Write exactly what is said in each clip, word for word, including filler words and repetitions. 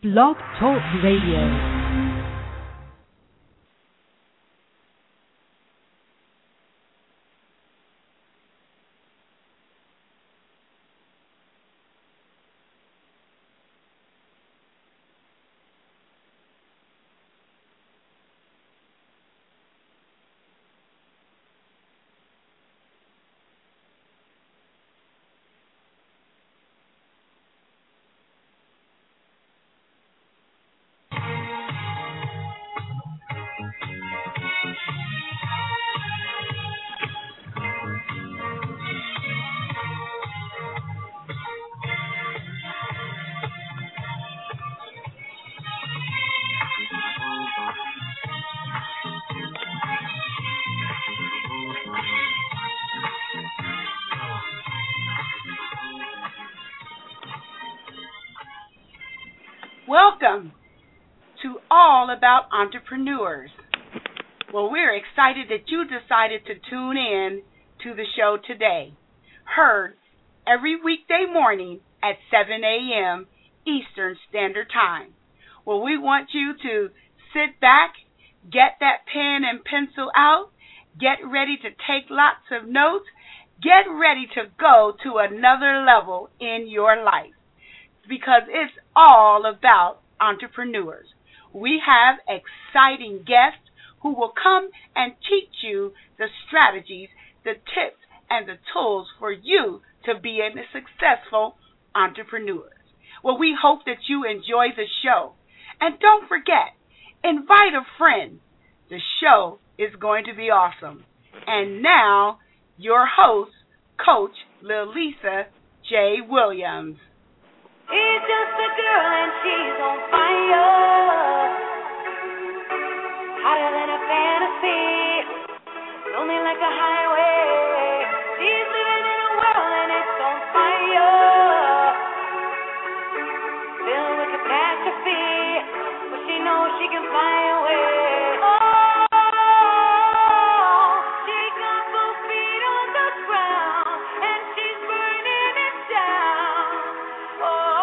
Blog Talk Radio. Welcome to All About Entrepreneurs. Well, we're excited that you decided to tune in to the show today. Heard every weekday morning at seven a.m. Eastern Standard Time. Well, we want you to sit back, get that pen and pencil out, get ready to take lots of notes, get ready to go to another level in your life, because it's all about entrepreneurs. We have exciting guests who will come and teach you the strategies, the tips, and the tools for you to be a successful entrepreneur. Well, we hope that you enjoy the show. And don't forget, invite a friend. The show is going to be awesome. And now, your host, Coach Lilisa J. Williams. She's just a girl and she's on fire, hotter than a fantasy, lonely like a highway. She's living in a world and it's on fire, filled with catastrophe, but she knows she can fly away. Oh, she got both feet on the ground and she's burning it down. Oh.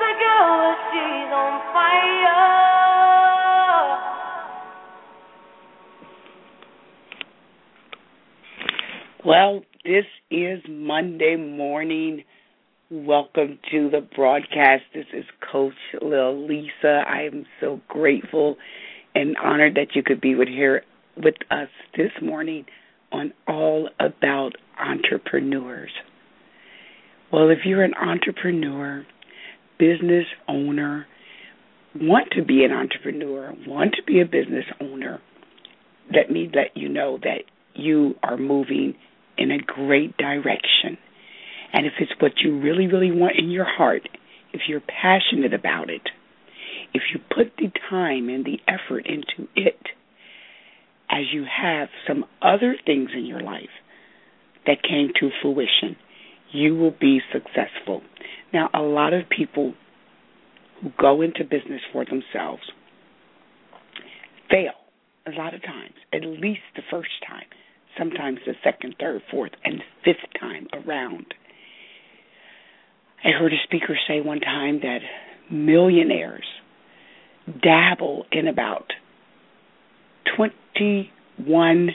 a girl, but she's on fire. Well, this is Monday morning. Welcome to the broadcast. This is Coach Lil Lisa. I am so grateful and honored that you could be with here with us this morning on All About Entrepreneurs. Well, if you're an entrepreneur, business owner, want to be an entrepreneur, want to be a business owner, let me let you know that you are moving in a great direction. And if it's what you really, really want in your heart, if you're passionate about it, if you put the time and the effort into it, as you have some other things in your life that came to fruition, you will be successful. Now, a lot of people who go into business for themselves fail a lot of times, at least the first time, sometimes the second, third, fourth, and fifth time around. I heard a speaker say one time that millionaires dabble in about twenty-one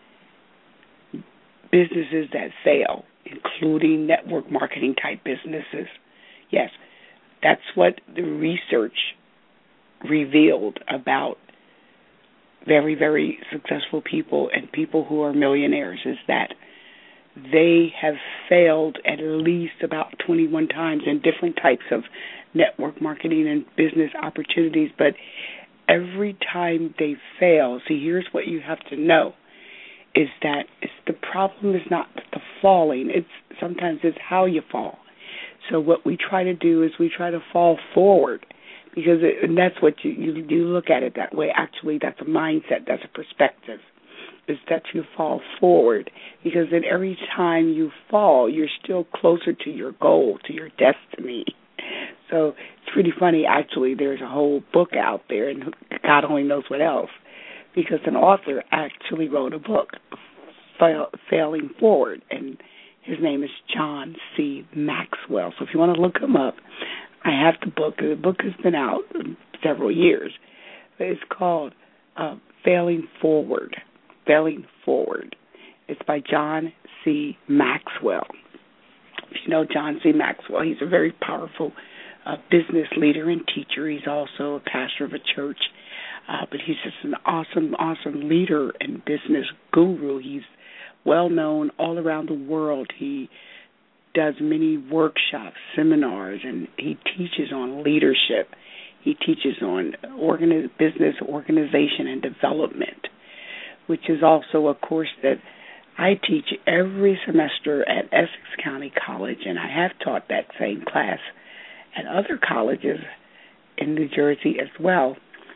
businesses that fail, including network marketing type businesses. Yes, that's what the research revealed about very, very successful people and people who are millionaires, is that they have failed at least about twenty-one times in different types of network marketing and business opportunities. But every time they fail, see, here's what you have to know, is that it's, the problem is not the falling. It's sometimes it's how you fall. So what we try to do is we try to fall forward, because it, and that's what you, you you look at it that way. Actually, that's a mindset. That's a perspective. Is that you fall forward, because then every time you fall, you're still closer to your goal, to your destiny. So it's pretty funny, actually. There's a whole book out there, and God only knows what else, because an author actually wrote a book, fail, Failing Forward, and his name is John C. Maxwell. So if you want to look him up, I have the book. The book has been out several years. It's called uh, Failing Forward. Failing Forward. It's by John C. Maxwell. If you know John C. Maxwell, he's a very powerful uh, business leader and teacher. He's also a pastor of a church, uh, but he's just an awesome, awesome leader and business guru. He's well known all around the world. He does many workshops, seminars, and he teaches on leadership. He teaches on organi- business organization and development, which is also a course that I teach every semester at Essex County College, and I have taught that same class at other colleges in New Jersey as well.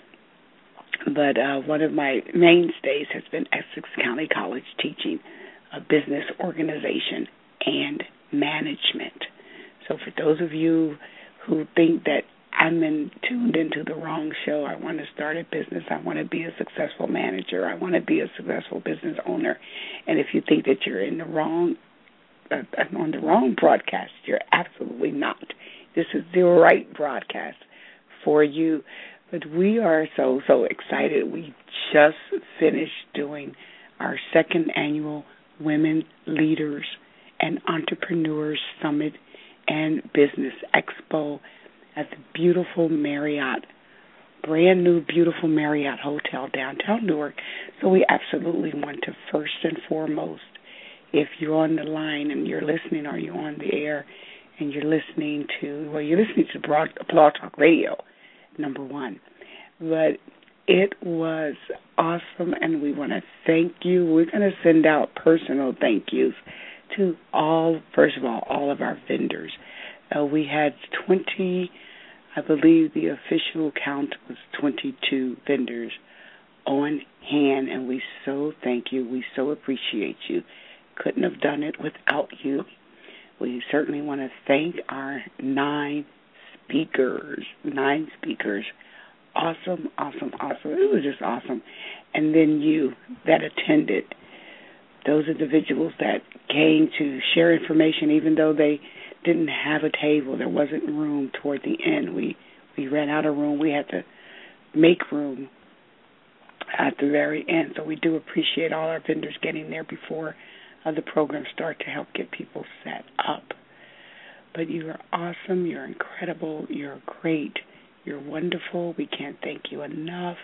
But uh, one of my mainstays has been Essex County College, teaching uh, business organization and management. So for those of you who think that I'm in, tuned into the wrong show, I want to start a business, I want to be a successful manager, I want to be a successful business owner, and if you think that you're in the wrong, uh, on the wrong broadcast, you're absolutely not. This is the right broadcast for you. But we are so, so excited. We just finished doing our second annual Women Leaders and Entrepreneurs Summit and Business Expo at the beautiful Marriott, brand new beautiful Marriott Hotel downtown Newark. So we absolutely want to, first and foremost, if you're on the line and you're listening, or you're on the air and you're listening to, well, you're listening to Broad, Blog Talk Radio, number one. But it was awesome, and we want to thank you. We're going to send out personal thank yous to all, first of all, all of our vendors. Uh, we had twenty, I believe the official count was twenty-two vendors on hand, and we so thank you. We so appreciate you. Couldn't have done it without you. We certainly want to thank our nine speakers, nine speakers. Awesome, awesome, awesome. It was just awesome. And then you that attended, those individuals that came to share information, even though they didn't have a table. There wasn't room toward the end. We we ran out of room. We had to make room at the very end. So we do appreciate all our vendors getting there before uh, the program start to help get people set up. But you are awesome. You're incredible. You're great. You're wonderful. We can't thank you enough.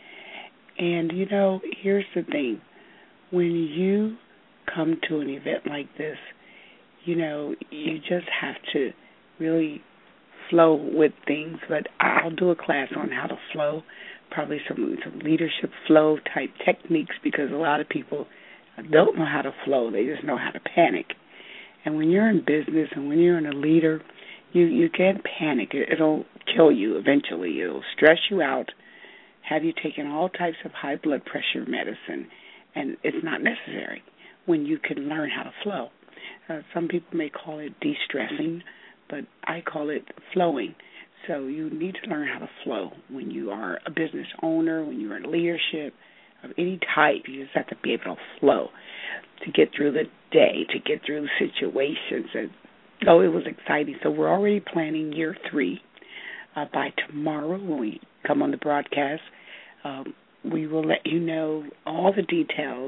And, you know, here's the thing. When you come to an event like this, you know, you just have to really flow with things. But I'll do a class on how to flow, probably some, some leadership flow type techniques, because a lot of people don't know how to flow. They just know how to panic. And when you're in business and when you're in a leader, you, you can't panic. It, it'll kill you eventually. It'll stress you out, have you taken all types of high blood pressure medicine, and it's not necessary when you can learn how to flow. Uh, some people may call it de-stressing, but I call it flowing. So you need to learn how to flow when you are a business owner, when you're in leadership of any type. You just have to be able to flow to get through the day, to get through situations. And oh, it was exciting. So we're already planning year three. Uh, by tomorrow, when we come on the broadcast, um, we will let you know all the details.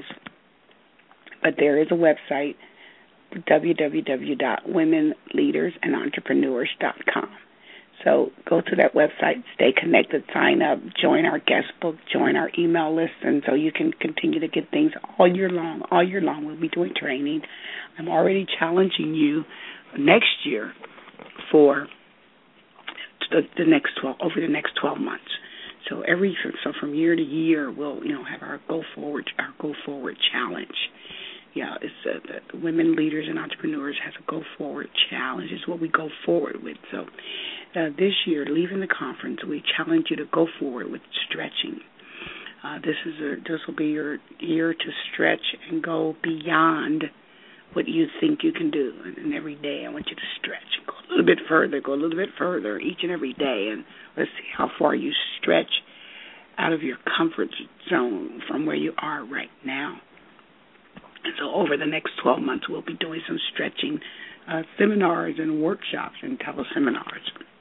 But there is a website, w w w dot women leaders and entrepreneurs dot com. So go to that website, stay connected, sign up, join our guest book, join our email list, and so you can continue to get things all year long. All year long we'll be doing training. I'm already challenging you next year for the, the next twelve over the next twelve months. So every so from year to year we'll you know have our go forward our go forward challenge. Yeah, it's uh, the Women Leaders and Entrepreneurs has a go forward challenge. It's what we go forward with. So uh, this year, leaving the conference, we challenge you to go forward with stretching. Uh, this is a, this will be your year to stretch and go beyond what you think you can do. And, and every day, I want you to stretch, go a little bit further, go a little bit further each and every day, and let's see how far you stretch out of your comfort zone from where you are right now. And so over the next twelve months, we'll be doing some stretching uh, seminars and workshops and teleseminars.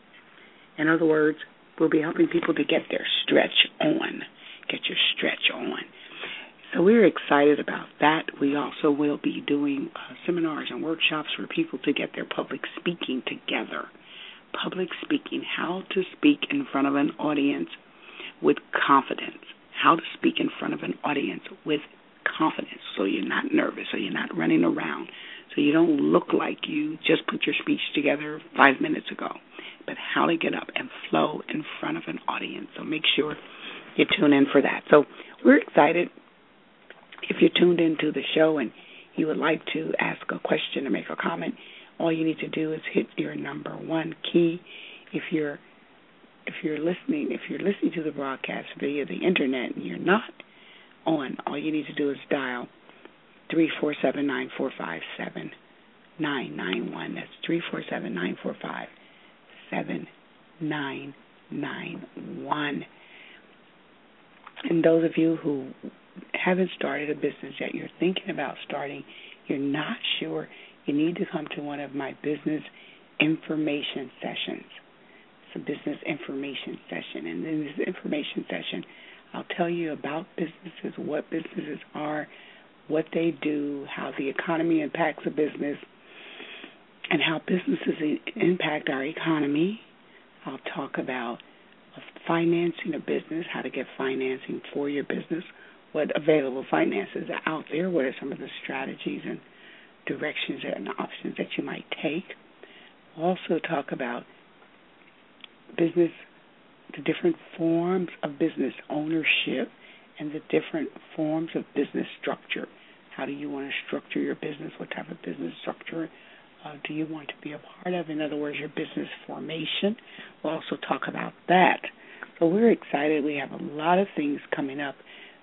In other words, we'll be helping people to get their stretch on, get your stretch on. So we're excited about that. We also will be doing uh, seminars and workshops for people to get their public speaking together. Public speaking, how to speak in front of an audience with confidence, how to speak in front of an audience with confidence, so you're not nervous, so you're not running around, so you don't look like you just put your speech together five minutes ago, but how to get up and flow in front of an audience. So make sure you tune in for that. So we're excited. If you're tuned into the show and you would like to ask a question or make a comment, all you need to do is hit your number one key. If you're if you're listening, if you're listening to the broadcast via the internet and you're not on, all you need to do is dial three four seven, nine four five, seven nine nine one. That's three four seven, nine four five, seven nine nine one. And those of you who haven't started a business yet, you're thinking about starting, you're not sure, you need to come to one of my business information sessions. It's a business information session. And in this information session, I'll tell you about businesses, what businesses are, what they do, how the economy impacts a business, and how businesses impact our economy. I'll talk about financing a business, how to get financing for your business, what available finances are out there, what are some of the strategies and directions and options that you might take. I'll also talk about business, the different forms of business ownership and the different forms of business structure. How do you want to structure your business? What type of business structure uh, do you want to be a part of? In other words, your business formation. We'll also talk about that. So we're excited. We have a lot of things coming up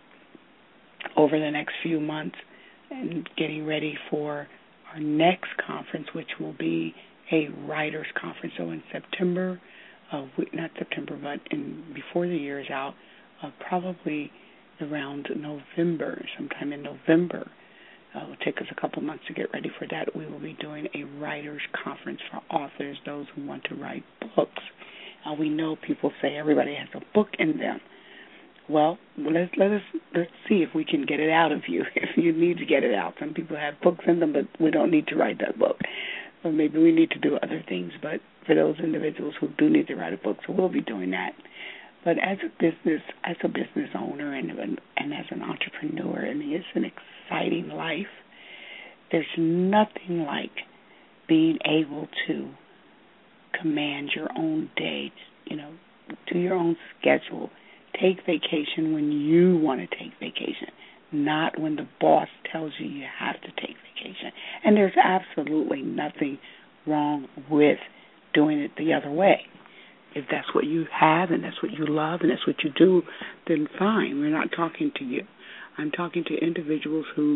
over the next few months and getting ready for our next conference, which will be a writers' conference. So in September, Uh, not September, but in, before the year is out, uh, probably around November, sometime in November, Uh, it will take us a couple months to get ready for that. We will be doing a writers' conference for authors, those who want to write books. Uh, we know people say everybody has a book in them. Well, let's let us let's see if we can get it out of you. If you need to get it out, some people have books in them, but we don't need to write that book. Or maybe we need to do other things. But for those individuals who do need to write a book, so we'll be doing that. But as a business, as a business owner, and and as an entrepreneur, I mean, it's an exciting life. There's nothing like being able to command your own day. You know, do your own schedule. Take vacation when you want to take vacation, not when the boss tells you you have to take vacation. And there's absolutely nothing wrong with doing it the other way. If that's what you have and that's what you love and that's what you do, then fine. We're not talking to you. I'm talking to individuals who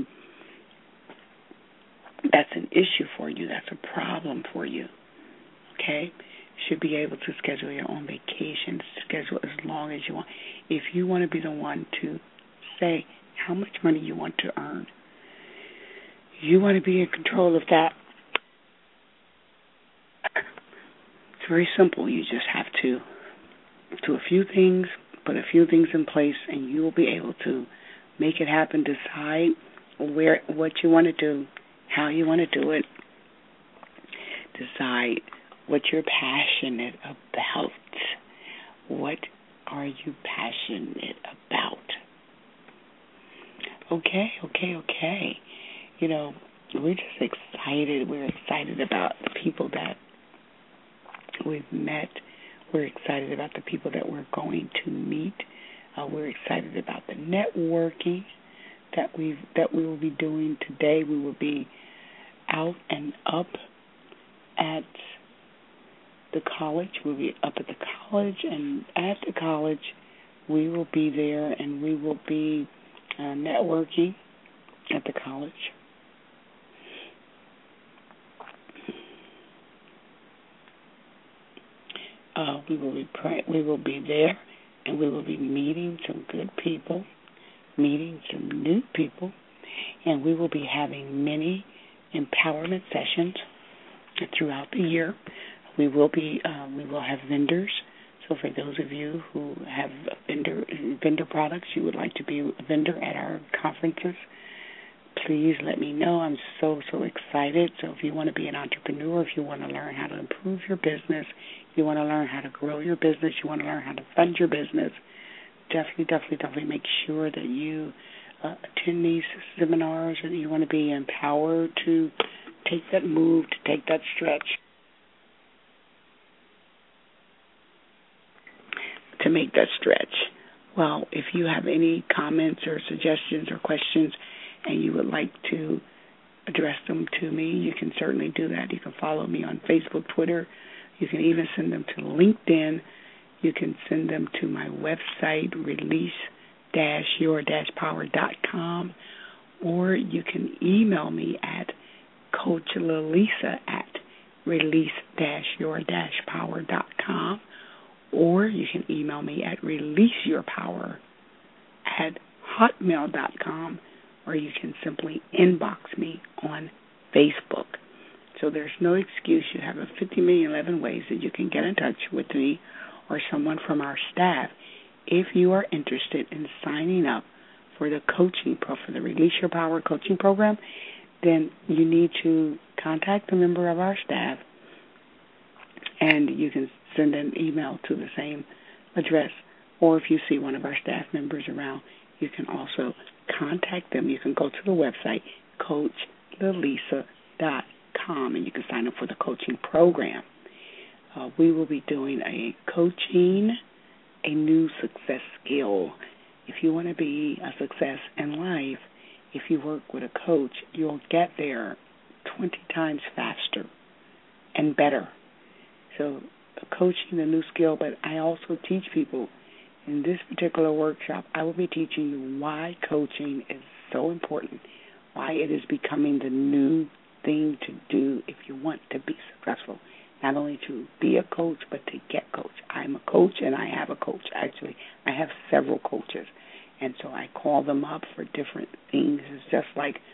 that's an issue for you. That's a problem for you. Okay? Should be able to schedule your own vacation, schedule as long as you want. If you want to be the one to say how much money you want to earn, you want to be in control of that. It's very simple. You just have to do a few things, put a few things in place, and you will be able to make it happen. Decide where what you want to do, how you want to do it. Decide what you're passionate about. What are you passionate about? Okay, okay, okay. You know, we're just excited. We're excited about the people that we've met. We're excited about the people that we're going to meet. Uh, we're excited about the networking that we that we will be doing today. We will be out and up at the college. We'll be up at the college, and at the college we will be there, and we will be uh, networking at the college. Uh, we will be pray- we will be there, and we will be meeting some good people, meeting some new people, and we will be having many empowerment sessions throughout the year. We will be um, we will have vendors. So for those of you who have vendor vendor products, you would like to be a vendor at our conferences, please let me know. I'm so, so excited. So if you want to be an entrepreneur, if you want to learn how to improve your business, you want to learn how to grow your business, you want to learn how to fund your business, definitely, definitely, definitely make sure that you uh, attend these seminars, and you want to be empowered to take that move, to take that stretch, to make that stretch. Well, if you have any comments or suggestions or questions and you would like to address them to me, you can certainly do that. You can follow me on Facebook, Twitter. You can even send them to LinkedIn. You can send them to my website, release dash your dash power dot com, or you can email me at Coach Lalisa at release dash your dash power dot com. Or you can email me at releaseyourpower at hotmail dot com, or you can simply inbox me on Facebook. So there's no excuse. You have a fifty million eleven ways that you can get in touch with me or someone from our staff if you are interested in signing up for the coaching pro for the Release Your Power coaching program. Then you need to contact a member of our staff, and you can send an email to the same address. Or if you see one of our staff members around, you can also contact them. You can go to the website, coach lalisa dot com, and you can sign up for the coaching program. Uh, we will be doing a coaching, a new success skill. If you want to be a success in life, if you work with a coach, you'll get there twenty times faster and better. So coaching, a new skill, but I also teach people in this particular workshop. I will be teaching you why coaching is so important, why it is becoming the new thing to do if you want to be successful. Not only to be a coach, but to get coached. I'm a coach, and I have a coach. Actually, I have several coaches, and so I call them up for different things. It's just like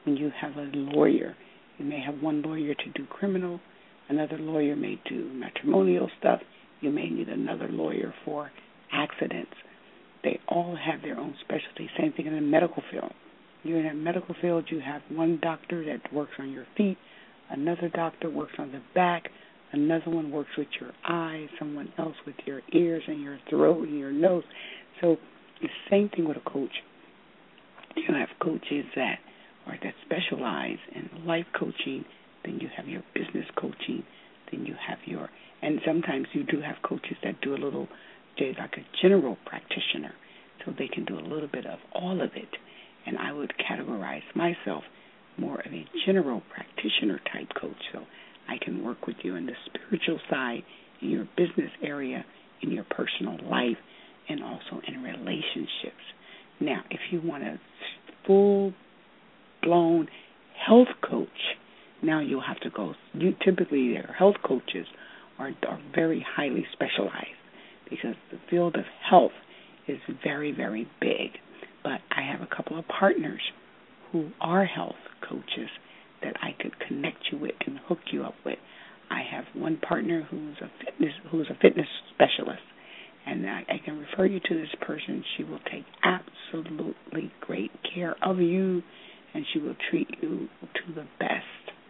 when you have a lawyer. You may have one lawyer to do criminal, another lawyer may do matrimonial stuff, you may need another lawyer for accidents. They all have their own specialty. Same thing in the medical field. You're in a medical field, you have one doctor that works on your feet, another doctor works on the back, another one works with your eyes, someone else with your ears and your throat and your nose. So the same thing with a coach. You have coaches that are that specialize in life coaching, then you have your business coaching, then you have your, and sometimes you do have coaches that do a little, they're like a general practitioner, so they can do a little bit of all of it. And I would categorize myself more of a general practitioner type coach, so I can work with you in the spiritual side, in your business area, in your personal life, and also in relationships. Now, if you want a full-blown health coach, now you'll have to go. You typically, their health coaches are, are very highly specialized because the field of health is very, very big. But I have a couple of partners who are health coaches that I could connect you with and hook you up with. I have one partner who's a fitness who's a fitness specialist, and I, I can refer you to this person. She will take absolutely great care of you, and she will treat you to the best.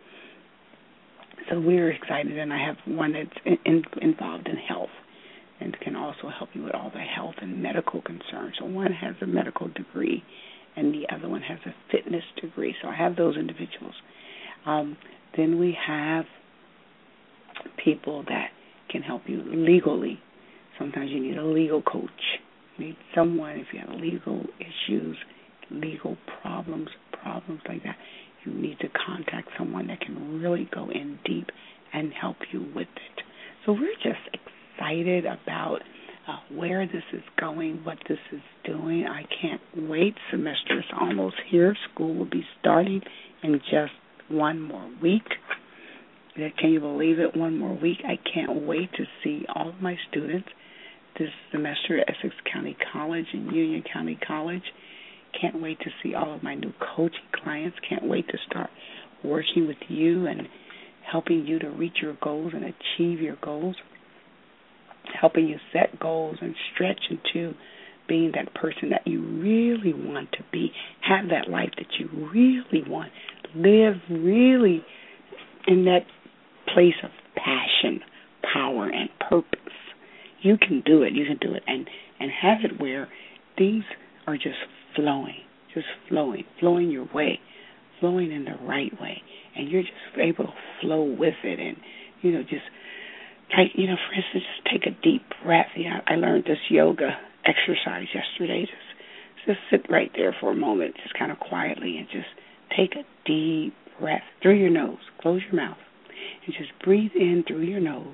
So we're excited, and I have one that's in, in, involved in health and can also help you with all the health and medical concerns. So one has a medical degree, and the other one has a fitness degree. So I have those individuals. Um, then we have people that can help you legally. Sometimes you need a legal coach. You need someone, if you have legal issues, legal problems, problems like that, you need to contact someone that can really go in deep and help you with it. So we're just excited about uh, where this is going, what this is doing. I can't wait. Semester is almost here. School will be starting in just one more week. Can you believe it? One more week. I can't wait to see all of my students this semester at Essex County College and Union County College. Can't wait to see all of my new coaching clients. Can't wait to start working with you and helping you to reach your goals and achieve your goals, helping you set goals and stretch into being that person that you really want to be, have that life that you really want, live really in that place of passion, power, and purpose. You can do it. You can do it. And, and have it where things are just flowing, just flowing, flowing your way, flowing in the right way. And you're just able to flow with it and, you know, just, like, you know, for instance, just take a deep breath. You know, I learned this yoga exercise yesterday. Just, just sit right there for a moment, just kind of quietly, and just take a deep breath through your nose. Close your mouth. And just breathe in through your nose.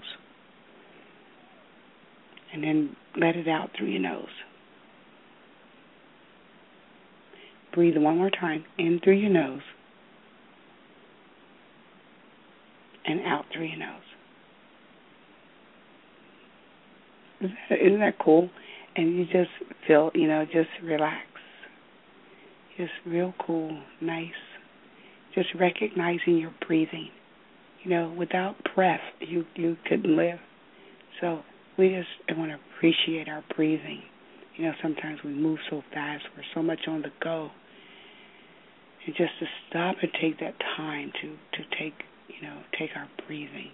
And then let it out through your nose. Breathe one more time, in through your nose. And out through your nose. Isn't that, isn't that cool? And you just feel, you know, just relax. Just real cool, nice. Just recognizing your breathing. You know, without breath, you, you couldn't live. So we just want to appreciate our breathing. You know, sometimes we move so fast, we're so much on the go. And just to stop and take that time to, to take, you know, take our breathing.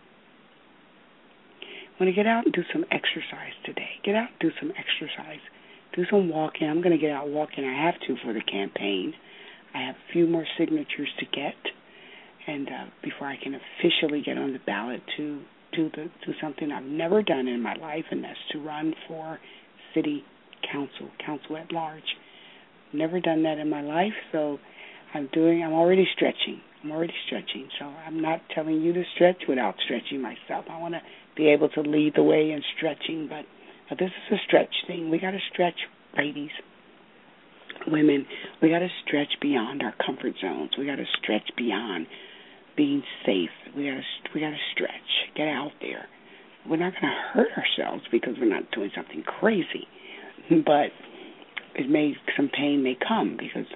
I want to get out and do some exercise today. Get out and do some exercise. Do some walking. I'm going to get out walking. I have to for the campaign. I have a few more signatures to get, and uh, before I can officially get on the ballot to do the do something I've never done in my life, and that's to run for city council, council at large. Never done that in my life, so I'm doing. I'm already stretching. I'm already stretching, so I'm not telling you to stretch without stretching myself. I want to be able to lead the way in stretching, but, but this is a stretch thing. We got to stretch, ladies, women. We got to stretch beyond our comfort zones. We got to stretch beyond being safe. We got to we got to stretch. Get out there. We're not going to hurt ourselves because we're not doing something crazy, but it may some pain may come because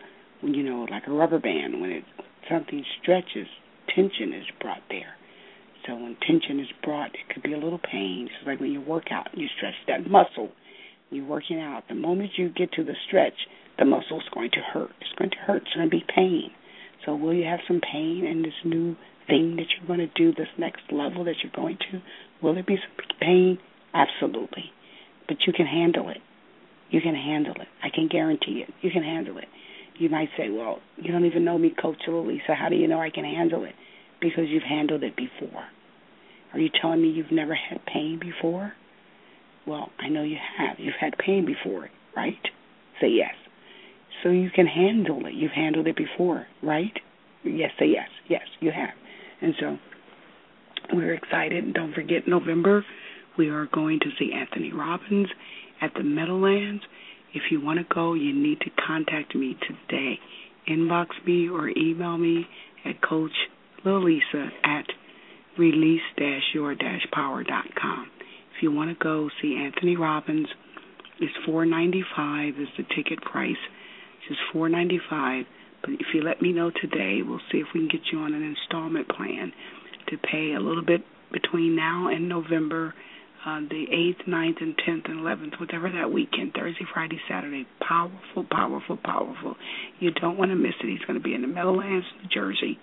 you know, like a rubber band. When it something stretches, tension is brought there. So when tension is brought, it could be a little pain. It's like when you work out and you stretch that muscle. You're working out. The moment you get to the stretch, the muscle is going to hurt. It's going to hurt. It's going to be pain. So will you have some pain in this new thing that you're going to do, this next level that you're going to? Will there be some pain? Absolutely. But you can handle it. You can handle it. I can guarantee it. You can handle it. You might say, well, you don't even know me, Coach Lisa. How do you know I can handle it? Because you've handled it before. Are you telling me you've never had pain before? Well, I know you have. You've had pain before, right? Say yes. So you can handle it. You've handled it before, right? Yes, say yes. Yes, you have. And so we're excited. And don't forget, November, we are going to see Anthony Robbins at the Meadowlands. If you want to go, you need to contact me today. Inbox me or email me at Coach Lisa at release dash your dash power dot com. If you want to go see Anthony Robbins, it's four ninety-five is the ticket price. It's just four ninety-five. But if you let me know today, we'll see if we can get you on an installment plan to pay a little bit between now and November, uh, the eighth, ninth, and tenth, and eleventh, whatever that weekend, Thursday, Friday, Saturday. Powerful, powerful, powerful. You don't want to miss it. He's going to be in the Meadowlands, New Jersey.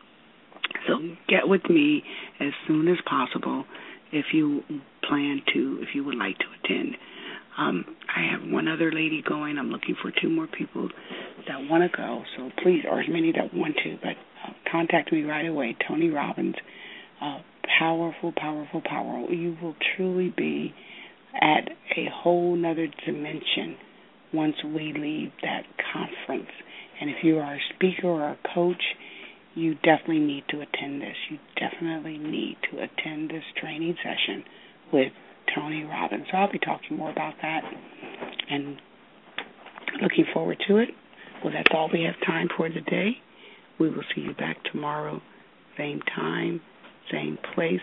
So get with me as soon as possible if you plan to, if you would like to attend. Um, I have one other lady going. I'm looking for two more people that want to go. So please, or as many that want to, but uh, contact me right away. Tony Robbins. Uh, powerful, powerful, powerful. You will truly be at a whole nother dimension once we leave that conference. And if you are a speaker or a coach, you definitely need to attend this. You definitely need to attend this training session with Tony Robbins. So I'll be talking more about that and looking forward to it. Well, that's all we have time for today. We will see you back tomorrow, same time, same place.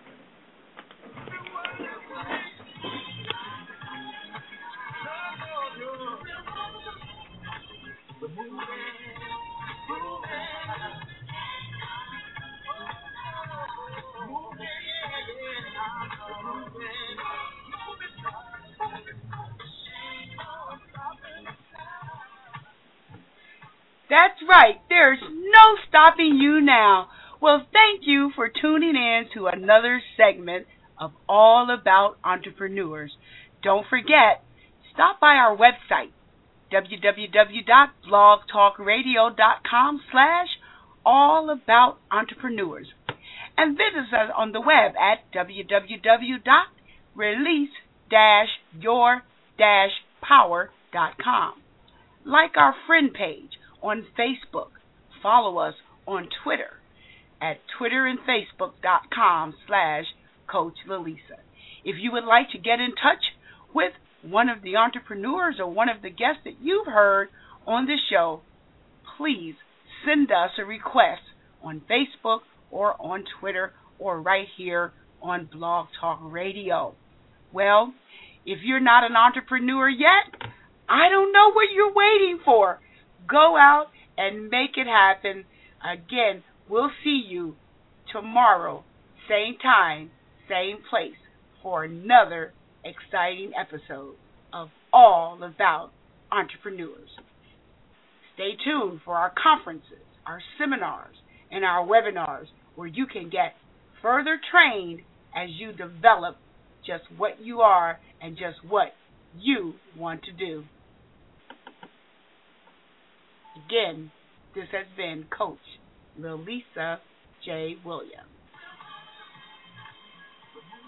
That's right. There's no stopping you now. Well, thank you for tuning in to another segment of All About Entrepreneurs. Don't forget, stop by our website, w w w dot blog talk radio dot com slash all about entrepreneurs, and visit us on the web at w w w dot release dash your dash power dot com. Like our friend page on Facebook. Follow us on Twitter at twitter and facebook dot com slash Coach Lalisa. If you would like to get in touch with one of the entrepreneurs or one of the guests that you've heard on the show, please send us a request on Facebook or on Twitter or right here on Blog Talk Radio. Well, if you're not an entrepreneur yet, I don't know what you're waiting for. Go out and make it happen. Again, we'll see you tomorrow, same time, same place, for another exciting episode of All About Entrepreneurs. Stay tuned for our conferences, our seminars, and our webinars where you can get further trained as you develop just what you are and just what you want to do. Again, this has been Coach Lalisa J. Williams.